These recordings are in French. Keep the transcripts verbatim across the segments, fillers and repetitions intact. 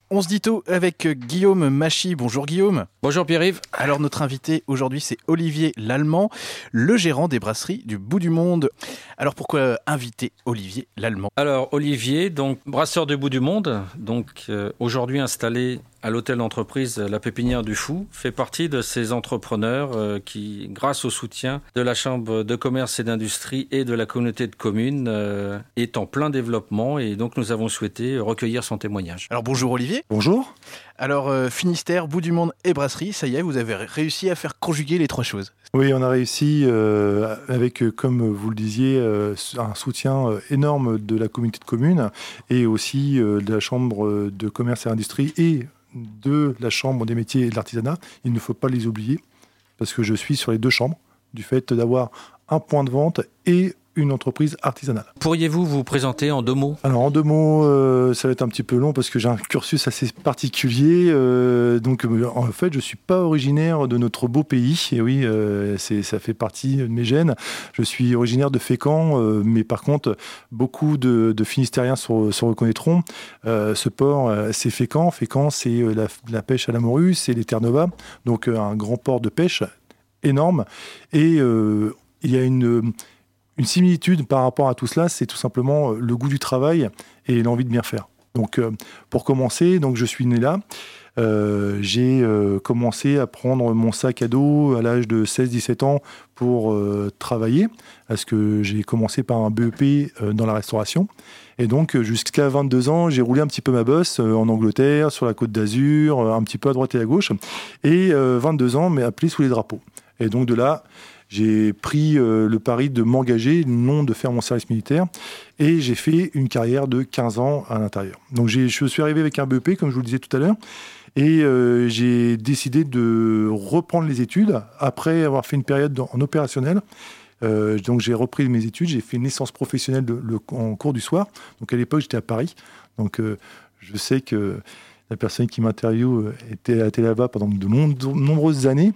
On se dit tout avec Guillaume Machy. Bonjour Guillaume. Bonjour Pierre-Yves. Alors notre invité aujourd'hui c'est Olivier Lallemand, le gérant des brasseries du bout du monde. Alors pourquoi inviter Olivier Lallemand ? Alors Olivier, donc brasseur du bout du monde, donc euh, aujourd'hui installé à l'hôtel d'entreprise La Pépinière du Fou, fait partie de ces entrepreneurs euh, qui, grâce au soutien de la Chambre de commerce et d'industrie et de la communauté de communes, euh, est en plein développement et donc nous avons souhaité recueillir son témoignage. Alors bonjour Olivier. Bonjour. Alors euh, Finistère, bout du monde et brasserie, ça y est, vous avez réussi à faire conjuguer les trois choses. Oui, on a réussi euh, avec, comme vous le disiez, euh, un soutien énorme de la communauté de communes et aussi euh, de la Chambre de commerce et industrie et de la Chambre des métiers et de l'artisanat. Il ne faut pas les oublier parce que je suis sur les deux chambres du fait d'avoir un point de vente et une entreprise artisanale. Pourriez-vous vous présenter en deux mots ? Alors en deux mots, euh, ça va être un petit peu long parce que j'ai un cursus assez particulier. Euh, donc en fait, je suis pas originaire de notre beau pays. Et oui, euh, c'est, ça fait partie de mes gènes. Je suis originaire de Fécamp, euh, mais par contre, beaucoup de, de Finistériens se, se reconnaîtront. Euh, ce port, euh, c'est Fécamp. Fécamp, c'est la, la pêche à la morue, c'est les Terres Nova, donc euh, un grand port de pêche énorme. Et euh, il y a une Une similitude par rapport à tout cela, c'est tout simplement le goût du travail et l'envie de bien faire. Donc, euh, pour commencer, donc je suis né là. Euh, j'ai euh, commencé à prendre mon sac à dos à l'âge de seize dix-sept ans pour euh, travailler, parce que j'ai commencé par un B E P euh, dans la restauration. Et donc, jusqu'à vingt-deux ans, j'ai roulé un petit peu ma bosse euh, en Angleterre, sur la Côte d'Azur, euh, un petit peu à droite et à gauche. Et euh, vingt-deux ans, mais appelé sous les drapeaux. Et donc, de là, j'ai pris euh, le pari de m'engager, non de faire mon service militaire, et j'ai fait une carrière de quinze ans à l'intérieur. Donc j'ai, je suis arrivé avec un B E P, comme je vous le disais tout à l'heure, et euh, j'ai décidé de reprendre les études après avoir fait une période dans, en opérationnel. Euh, donc j'ai repris mes études, j'ai fait une licence professionnelle de, le, en cours du soir. Donc à l'époque j'étais à Paris, donc euh, je sais que la personne qui m'interviewe était, était là-bas pendant de long, nombreuses années.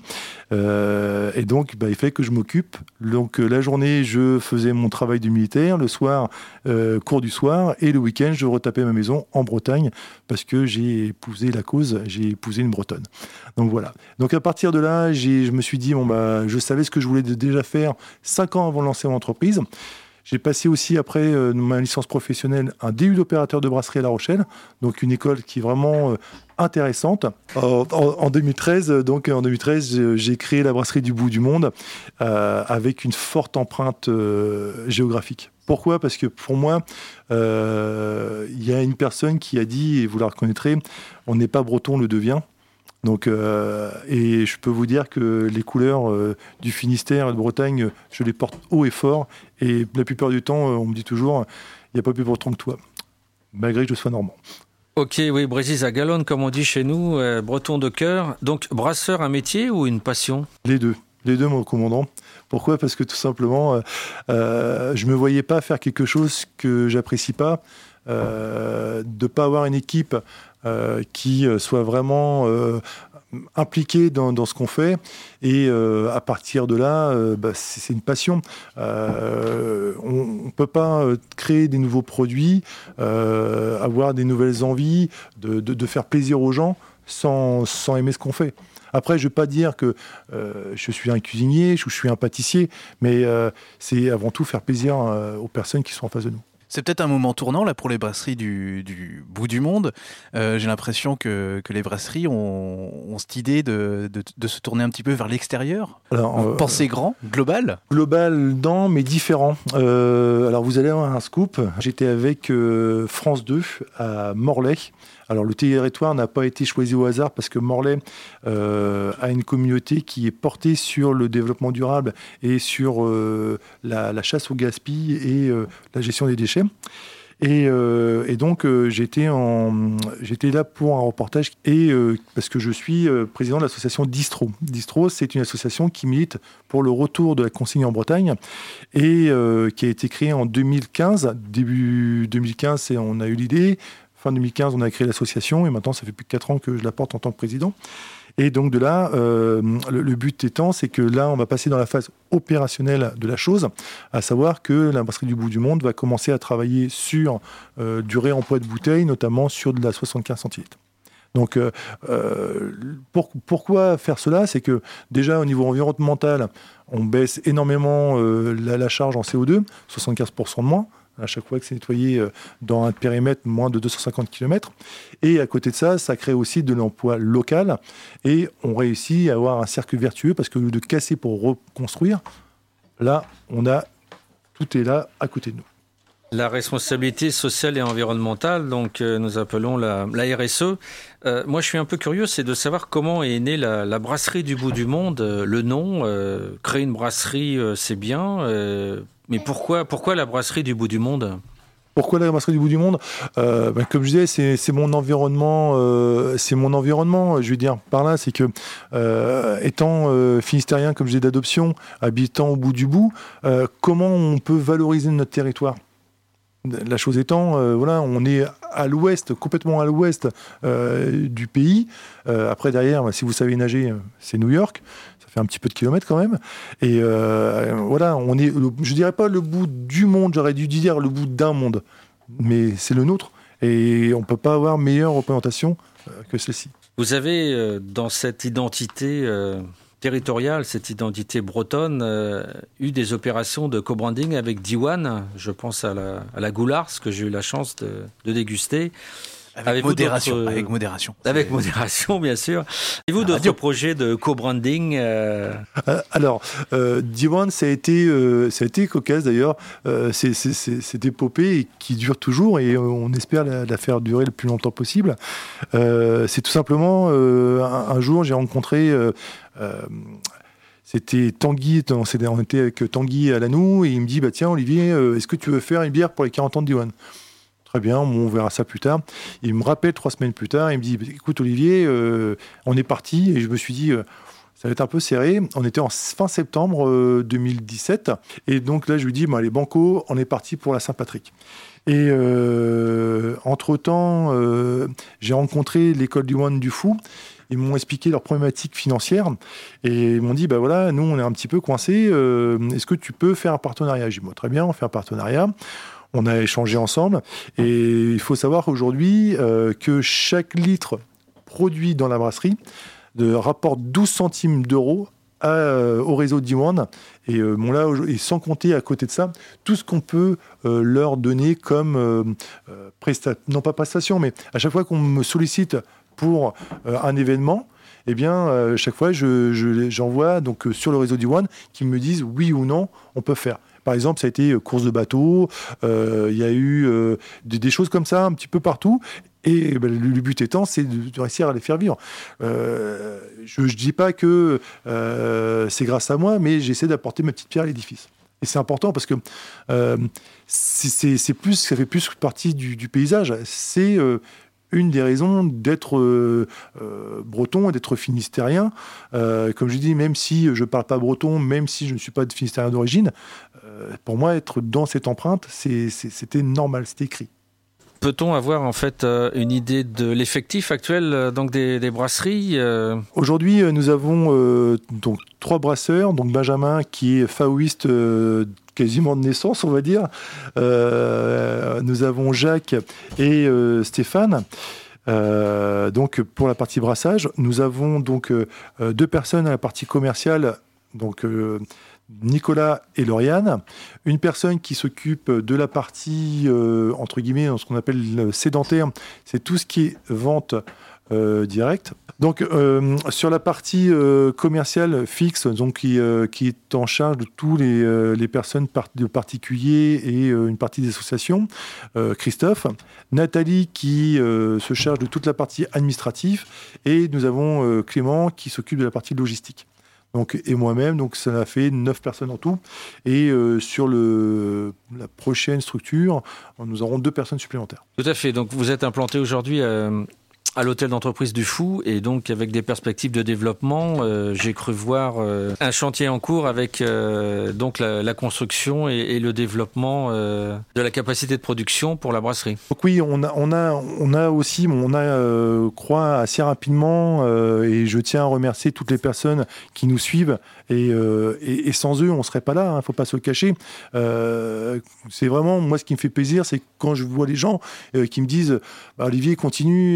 Euh, et donc, bah, il fallait que je m'occupe. Donc, la journée, je faisais mon travail du militaire. Le soir, euh, cours du soir. Et le week-end, je retapais ma maison en Bretagne parce que j'ai épousé la cause. J'ai épousé une Bretonne. Donc, voilà. Donc, à partir de là, j'ai, je me suis dit, bon, bah, je savais ce que je voulais déjà faire cinq ans avant de lancer mon entreprise. J'ai passé aussi, après euh, ma licence professionnelle, un D U d'opérateur de brasserie à La Rochelle, donc une école qui est vraiment euh, intéressante. En, en, en deux mille treize, donc, en deux mille treize, j'ai créé la brasserie du bout du monde euh, avec une forte empreinte euh, géographique. Pourquoi ? Parce que pour moi, euh, il y a une personne qui a dit, et vous la reconnaîtrez, on n'est pas breton, on le devient. Donc, euh, et je peux vous dire que les couleurs euh, du Finistère et de Bretagne, je les porte haut et fort. Et la plupart du temps, on me dit toujours, il n'y a pas plus breton que toi, malgré que je sois normand. Ok, oui, Brésil à galonne, comme on dit chez nous, euh, breton de cœur. Donc, brasseur, un métier ou une passion ? Les deux. Les deux, mon commandant. Pourquoi ? Parce que tout simplement, euh, euh, je ne me voyais pas faire quelque chose que j'apprécie pas. Euh, de ne pas avoir une équipe euh, qui soit vraiment euh, impliquée dans, dans ce qu'on fait. Et euh, à partir de là, euh, bah, c'est, c'est une passion. Euh, on ne peut pas créer des nouveaux produits, euh, avoir des nouvelles envies, de, de, de faire plaisir aux gens sans, sans aimer ce qu'on fait. Après, je ne vais pas dire que euh, je suis un cuisinier, je suis un pâtissier, mais euh, c'est avant tout faire plaisir euh, aux personnes qui sont en face de nous. C'est peut-être un moment tournant là pour les brasseries du, du bout du monde. Euh, j'ai l'impression que, que les brasseries ont, ont cette idée de, de, de se tourner un petit peu vers l'extérieur. Alors, euh, penser grand, global. Global, non, mais différent. Euh, alors vous allez avoir un scoop. J'étais avec euh, France deux à Morlaix. Alors le territoire n'a pas été choisi au hasard parce que Morlaix euh, a une communauté qui est portée sur le développement durable et sur euh, la, la chasse au gaspillage et euh, la gestion des déchets. Et, euh, et donc euh, j'étais, en, j'étais là pour un reportage et euh, parce que je suis euh, président de l'association Distro. Distro, c'est une association qui milite pour le retour de la consigne en Bretagne et euh, qui a été créée en deux mille quinze. Début deux mille quinze, et on a eu l'idée. Fin deux mille quinze, on a créé l'association et maintenant, ça fait plus de quatre ans que je la porte en tant que président. Et donc de là, euh, le, le but étant, c'est que là, on va passer dans la phase opérationnelle de la chose, à savoir que la brasserie du bout du monde va commencer à travailler sur euh, du réemploi de bouteilles, notamment sur de la soixante-quinze centilitres. Donc, euh, pour, pourquoi faire cela? C'est que déjà, au niveau environnemental, on baisse énormément euh, la, la charge en C O deux, soixante-quinze pour cent de moins, à chaque fois que c'est nettoyé euh, dans un périmètre moins de deux cent cinquante kilomètres. Et à côté de ça, ça crée aussi de l'emploi local. Et on réussit à avoir un cercle vertueux, parce que au lieu de casser pour reconstruire, là, on a, tout est là, à côté de nous. La responsabilité sociale et environnementale, donc euh, nous appelons la, la R S E. Euh, moi, je suis un peu curieux, c'est de savoir comment est née la, la brasserie du bout du monde. Euh, le nom, euh, créer une brasserie, euh, c'est bien, euh, mais pourquoi, pourquoi la brasserie du bout du monde ? Pourquoi la brasserie du bout du monde ? euh, ben, Comme je disais, c'est, c'est mon environnement. Euh, c'est mon environnement. Je veux dire par là, c'est que euh, étant euh, finistérien, comme je dis, d'adoption, habitant au bout du bout, euh, comment on peut valoriser notre territoire ? La chose étant, euh, voilà, on est à l'ouest, complètement à l'ouest euh, du pays. Euh, après, derrière, si vous savez nager, c'est New York. Ça fait un petit peu de kilomètres quand même. Et euh, voilà, on est, je dirais pas le bout du monde, j'aurais dû dire le bout d'un monde. Mais c'est le nôtre. Et on ne peut pas avoir meilleure représentation euh, que celle-ci. Vous avez, euh, dans cette identité euh, territoriale, cette identité bretonne, euh, eu des opérations de co-branding avec Diwan. Je pense à la, à la Goulars, que j'ai eu la chance de, de déguster. Avec modération, avec modération. Avec modération, bien sûr. Avez-vous d'autres radio. projets de co-branding euh... Alors, euh, Diwan, ça a été, euh, ça a été cocasse d'ailleurs. Euh, c'est, c'est, c'est, c'est épopée qui dure toujours et on espère la, la faire durer le plus longtemps possible. Euh, c'est tout simplement, euh, un, un jour, j'ai rencontré... Euh, euh, C'était Tanguy, on était avec Tanguy à Lannou et il me dit bah, tiens Olivier, euh, est-ce que tu veux faire une bière pour les quarante ans de Diwan ? Très bien, on verra ça plus tard. Il me rappelle trois semaines plus tard, il me dit écoute Olivier, euh, on est parti. Et je me suis dit euh, ça va être un peu serré. On était en fin septembre euh, deux mille dix-sept et donc là je lui dis bah, allez banco, on est parti pour la Saint-Patrick. Et euh, entre-temps, euh, j'ai rencontré l'école Diwan du Fou. Ils m'ont expliqué leurs problématiques financières et ils m'ont dit, bah voilà, nous on est un petit peu coincés, euh, est-ce que tu peux faire un partenariat ? J'ai dit, bon, très bien, on fait un partenariat. On a échangé ensemble et il faut savoir aujourd'hui euh, que chaque litre produit dans la brasserie de, rapporte douze centimes d'euros à, euh, au réseau Diwan. Et, euh, bon, là, et sans compter à côté de ça, tout ce qu'on peut euh, leur donner comme euh, euh, prestation, non pas prestation, mais à chaque fois qu'on me sollicite pour euh, un événement, eh bien, euh, chaque fois, je, je, j'envoie donc, euh, sur le réseau Diwan qui me disent oui ou non, on peut faire. Par exemple, ça a été euh, course de bateau, euh, il y a eu euh, des, des choses comme ça un petit peu partout. Et ben, le, le but étant, c'est de, de réussir à les faire vivre. Euh, je ne dis pas que euh, c'est grâce à moi, mais j'essaie d'apporter ma petite pierre à l'édifice. Et c'est important parce que euh, c'est, c'est, c'est plus, ça fait plus partie du, du paysage. C'est euh, une des raisons d'être euh, euh, breton et d'être finistérien. Euh, comme je dis, même si je ne parle pas breton, même si je ne suis pas de finistérien d'origine, euh, pour moi, être dans cette empreinte, c'est, c'est, c'était normal, c'était écrit. Peut-on avoir en fait une idée de l'effectif actuel donc des, des brasseries euh... Aujourd'hui, nous avons euh, donc trois brasseurs. Donc Benjamin qui est faouiste euh, quasiment de naissance, on va dire. Euh, nous avons Jacques et euh, Stéphane. Euh, donc pour la partie brassage, nous avons donc euh, deux personnes à la partie commerciale. Donc euh, Nicolas et Lauriane, une personne qui s'occupe de la partie, euh, entre guillemets, ce qu'on appelle le sédentaire, c'est tout ce qui est vente euh, directe. Donc, euh, sur la partie euh, commerciale fixe, donc, qui, euh, qui est en charge de tous les, euh, les personnes par- de particuliers et euh, une partie des associations, euh, Christophe. Nathalie qui euh, se charge de toute la partie administrative. Et nous avons euh, Clément qui s'occupe de la partie logistique. Donc, et moi-même, donc ça a fait neuf personnes en tout. Et euh, sur le, la prochaine structure, nous aurons deux personnes supplémentaires. Tout à fait. Donc vous êtes implanté aujourd'hui euh, à l'hôtel d'entreprise du Fou et donc avec des perspectives de développement. Euh, j'ai cru voir euh, un chantier en cours avec euh, donc la, la construction et, et le développement euh, de la capacité de production pour la brasserie. Donc oui, on a, on a, on a aussi, on a euh, croit assez rapidement euh, et je tiens à remercier toutes les personnes qui nous suivent et, euh, et, et sans eux, on ne serait pas là, il hein, ne faut pas se le cacher. Euh, c'est vraiment, moi ce qui me fait plaisir, c'est quand je vois les gens euh, qui me disent bah, Olivier, continue, euh,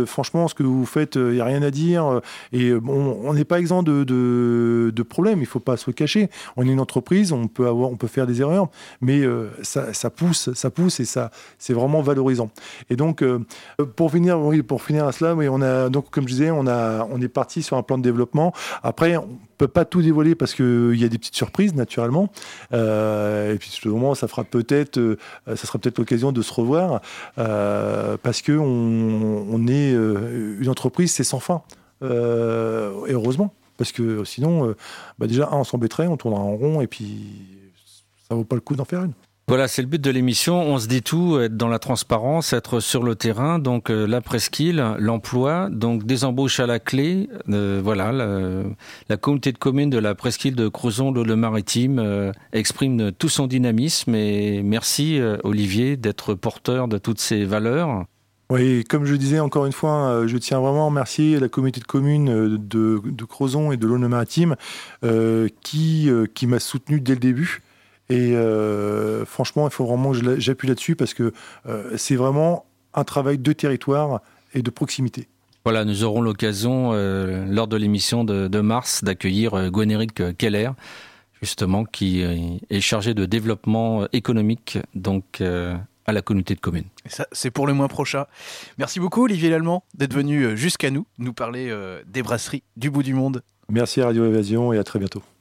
franchement, ce que vous faites, il n'y a rien à dire. Et bon, on n'est pas exempt de, de, de problèmes, il ne faut pas se le cacher. On est une entreprise, on peut, avoir, on peut faire des erreurs, mais euh, ça, ça pousse, ça pousse et ça, c'est vraiment valorisant. Et donc, euh, pour finir, oui, pour finir à cela, oui, on a, donc, comme je disais, on, a, on est parti sur un plan de développement. Après, on ne peut pas tout dévoiler parce qu'il y a des petites surprises, naturellement. Euh, et puis, au moment, ça fera peut-être, euh, ça sera peut-être l'occasion de se revoir euh, parce qu'on on est euh, une entreprise, c'est sans fin. Euh, et heureusement, parce que sinon, euh, bah déjà, un, on s'embêterait, on tournera en rond et puis ça vaut pas le coup d'en faire une. Voilà, c'est le but de l'émission. On se dit tout, être dans la transparence, être sur le terrain. Donc euh, la presqu'île, l'emploi, donc des embauches à la clé. Euh, voilà, la, la communauté de communes de la presqu'île de Crozon-le-Maritime euh, exprime tout son dynamisme. Et merci euh, Olivier d'être porteur de toutes ces valeurs. Oui, comme je disais encore une fois, je tiens vraiment à remercier la communauté de communes de, de Crozon et de l'Aulne-Maritime euh, qui, euh, qui m'a soutenu dès le début. Et euh, franchement, il faut vraiment que j'appuie là-dessus parce que euh, c'est vraiment un travail de territoire et de proximité. Voilà, nous aurons l'occasion, euh, lors de l'émission de, de mars, d'accueillir euh, Gwen-Éric Keller, justement, qui est chargé de développement économique, donc euh, à la communauté de communes. Et ça, c'est pour le mois prochain. Merci beaucoup, Olivier Lallemand, d'être venu jusqu'à nous, nous parler euh, des brasseries du bout du monde. Merci Radio Évasion et à très bientôt.